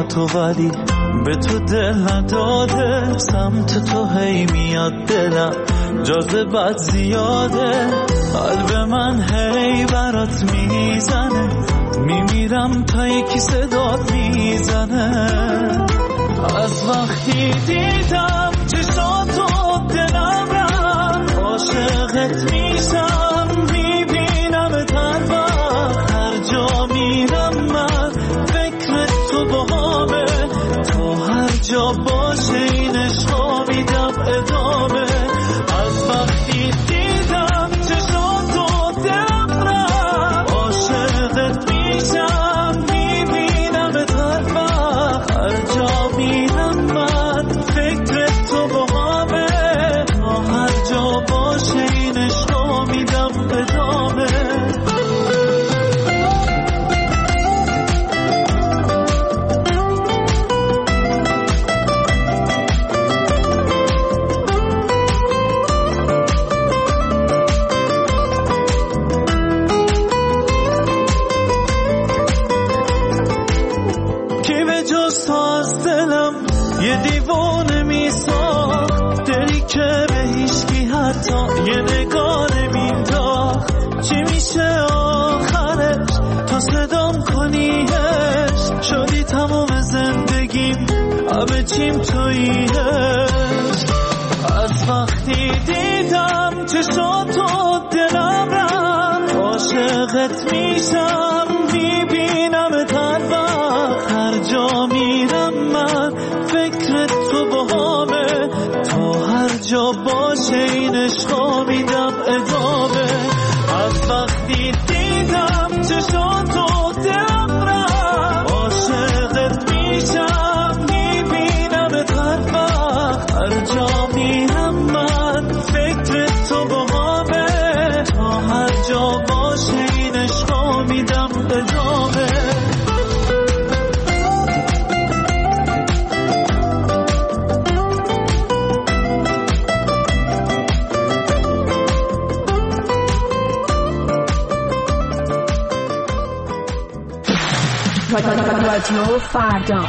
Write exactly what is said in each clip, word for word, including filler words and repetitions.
تو ولی به تو دل نداده، سمت تو هی میاد دلم جاذبت زیاده، قلب من هی برات میزنه، میمیرم تا یکی صدات میزنه. از وقتی دیدم چشاتو دلم رفت، عاشقت میشم میبینم تن وقت، هر جا میرم من فکر تو باهامه، تو هر جا باشه این عشقا میدم ادامه. از وقتی دیدم چشاتو دلم رفت، عاشقت میشم میبینم تن وقت، هر جا میرم من فکر تو باهامه، تا هر جا باشه این عشقا میدم ادامه. یه دیوانه میساخت دلی که به هیچکی حتی یه نگاه نمینداخت، چی میشه آخرش تا صدام کنیش، شدی تمام زندگیم همه چیم توییش. از وقتی دیدم چشاتو دلم رفت، عاشقت میشم میبینم تن وقت، هر جا میرم من فکر تو باهامه، تا هر جا باشه این عشقا میدم ادامه. از وقتی دیدم چشاتو دلم رفت، عاشقت میشم میبینم تن وقت، هر جا میرم من فکر تو باهامه، تا هر جا باشه این عشقا میدم ادامه. رادیو فردا.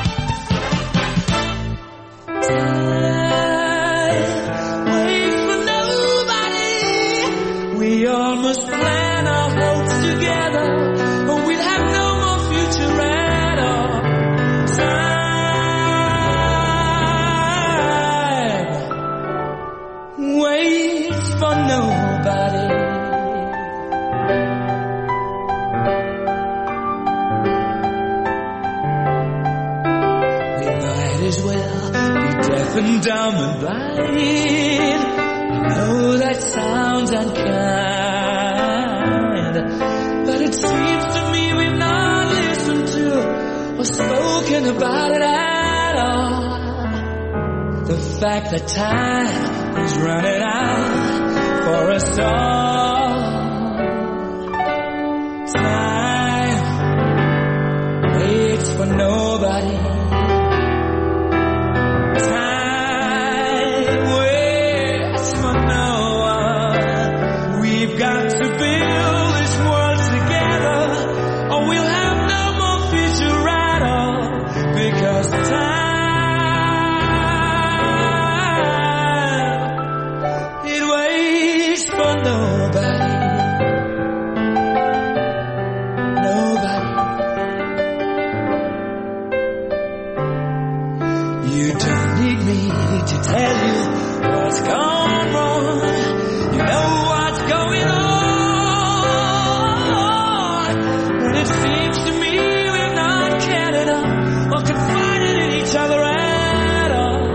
We all must plan our hopes together, or we'll have no more future at all. Time waits for nobody. As well be deaf and dumb and blind. I know that sounds unkind, but it seems to me we've not listened to or spoken about it at all. The fact that time is running out for us all. Time waits for nobody.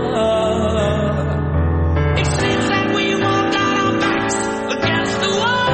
Against the wall.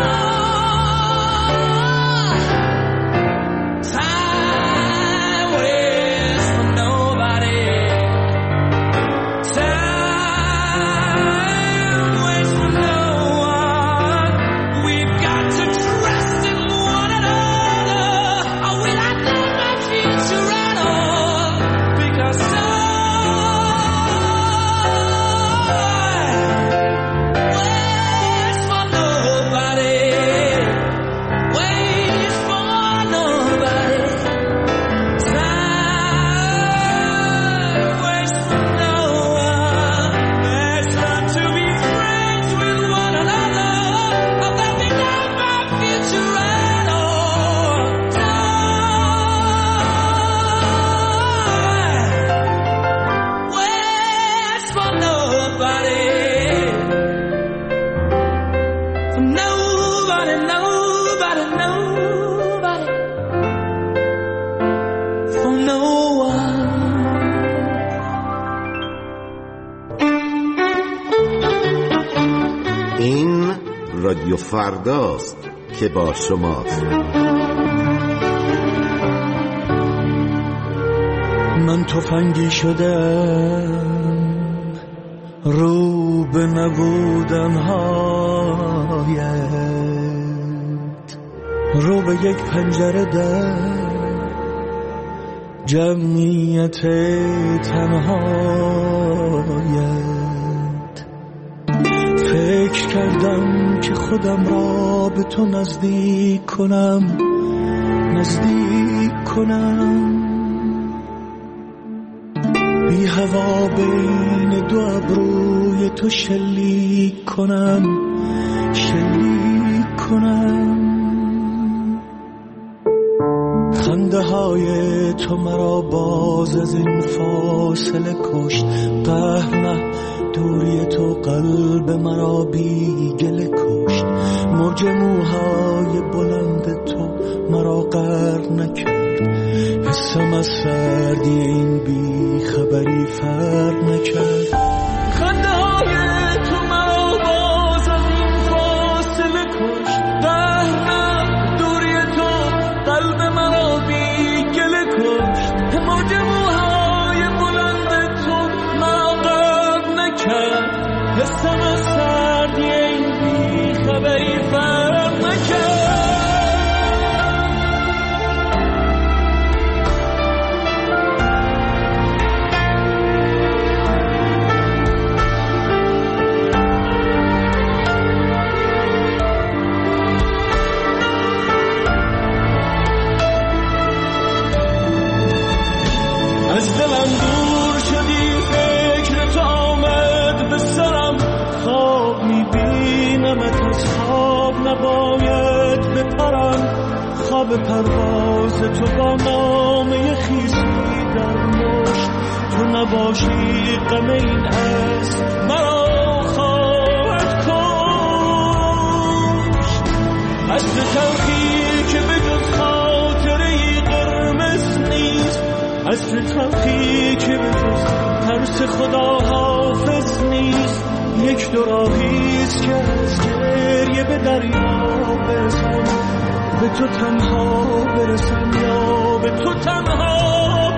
این رادیو فرداست که با شماست. من تفنگی شدم رو به نبودن هایت، رو به یک پنجره در جمعیت تنهایت. فکر کردم که خودم را به تو نزدیک کنم، نزدیک کنم، بی هوا بین دو ابروی تو شلیک کنم، شلیک کنم. خنده های تو مرا باز از این فاصله کشت، قهر نه دوری تو قلب مرا بی گله کشت. موج موهای بلند تو مرا غرق نکرد، حسم از سردی این بی خبری فرق نکرد. خنده های تو مرا باز از این فاصله کشت، قهر نه دوری تو قلب مرا بی گله کشت. موج موهای بلند تو مرا غرق نکرد، حسم از سردی این بی خبری فرق نکرد. از دلم دور شدی، فکر تو آمد به سرم، خواب میبینمت از خواب نباید بپرم. خواب پرواز تو با نامه خیزی در مشت، تو نباشی غم این است مرا خواهد کشت. از تلخی که به جز خاطره قرمز نیست، از تلخی که به جز ترس خدا حافظ نیست. یک دو راهیست که از گریه به دریا برسم، به تو تنها برسم یا به تو تنها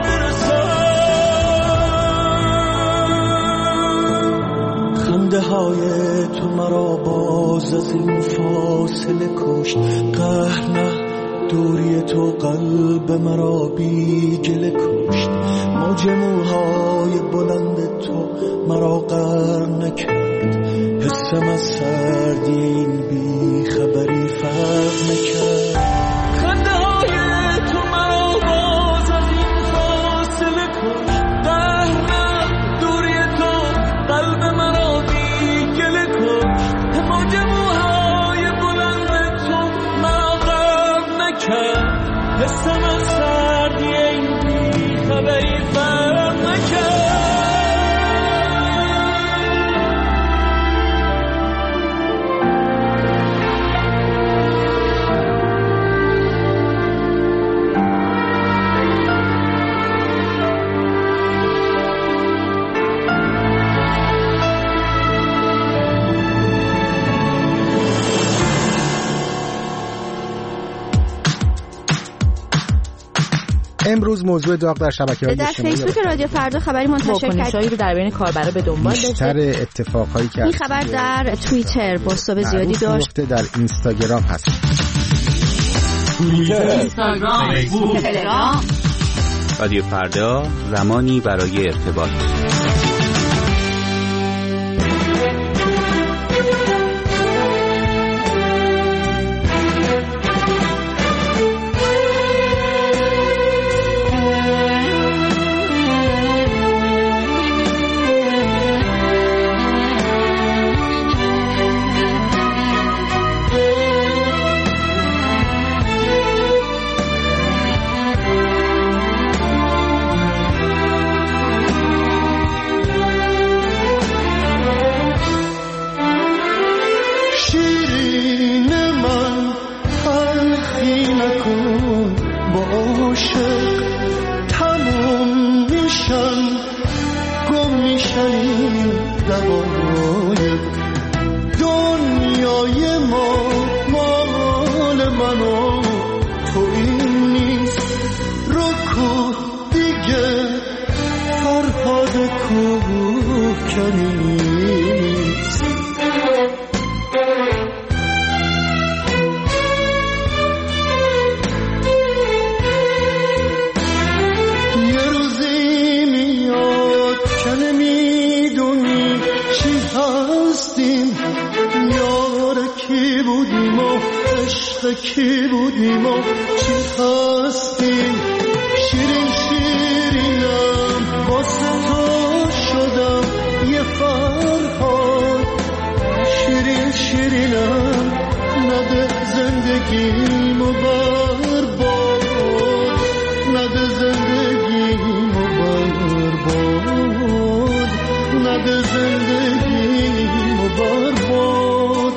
برسم. خنده های تو مرا باز از این فاصله کشت، قهر نه دوری تو قلب مرا بی گله کشت. موج موهای بلند تو مرا غرق نکرد، حسم از سردی این بی خبری فرق نکرد. خنده های تو مرا باز از این فاصله کشت، قهر نه دوری تو قلب مرا بی گله کشت. موج موهای بلند تو مرا غرق نکرد، حسم از سردی این بی خبری فرق نکرد. امروز موضوع داغ در شبکه‌های اجتماعی در فیسبوک رادیو فردا خبری منتشر کرد رو در بین کاربرا به دنبال داشت. بیشتر اتفاقایی که این خبر در توییتر بازتاب زیادی داشت، در اینستاگرام هست. توییتر، اینستاگرام، فیسبوک، تلگرام. رادیو فردا، زمانی برای ارتباط. دنیا من و تو این نیست. رکو دیگه فرهاد کوکنی نیست. یه روزی میاد که نمیدونی چی هستیم، یار کی بودیم و عشق کی بودیم و چی هستیم. شیرین شیرینم واسه تو شدم یه فرهاد، شیرین شیرینم نده زندگیمو برباد، نده زندگیمو برباد، نده زندگیمو برباد.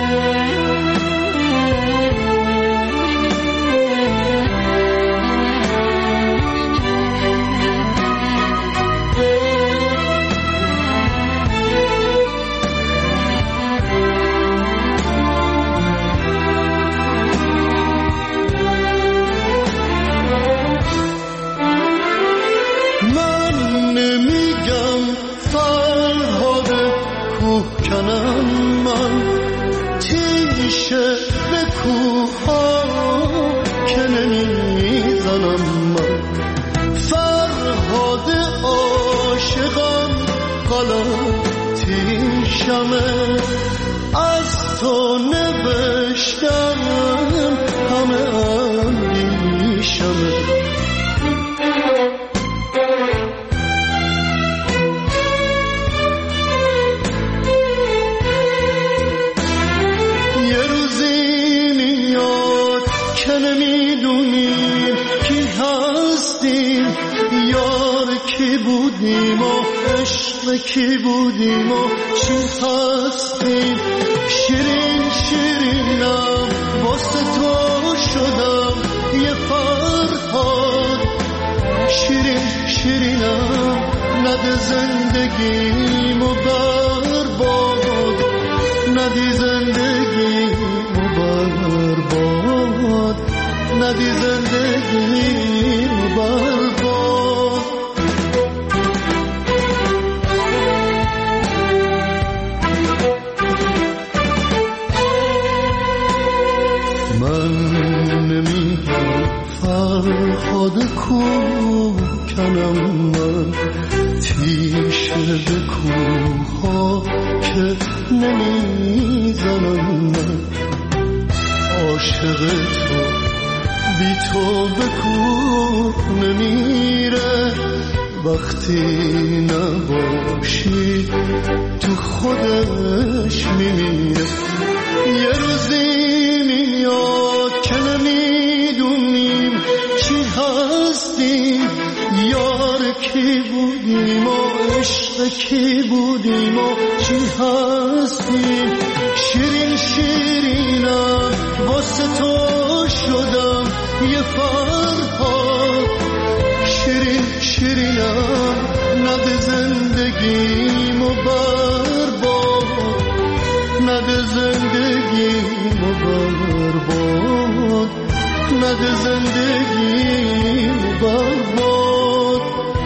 من تیشه به کوها که نمیزنم، من فرهاد عاشقم غلطیشمه، از تو نوشتم همه اندیشمه. نمیدونیم کی هستیم، یار کی بودیم و عشق کی بودیم و چی هستیم. شیرین شیرینم واسه تو شدم یه فرهاد، شیرین شیرینم نده زندگیمو برباد، ندی زندگیمو برباد، ندی زندگیمو برباد. من نمیگم فرهاد کوکنم، من تیشه به کوها که نمیزنم، من عاشق تو بی تو به کوه نمیره، وقتی نباشی تو خودش میمیره. یه روزی میاد که نمیدونیم چی هستیم، یار کی بودیم و عشق کی بودیم و چی هستیم. شیرین شیرینم واسه تو شدم یه فرهاد، شیرین شیرینم نده زندگیمو برباد، نده زندگیمو برباد، نده زندگیمو برباد.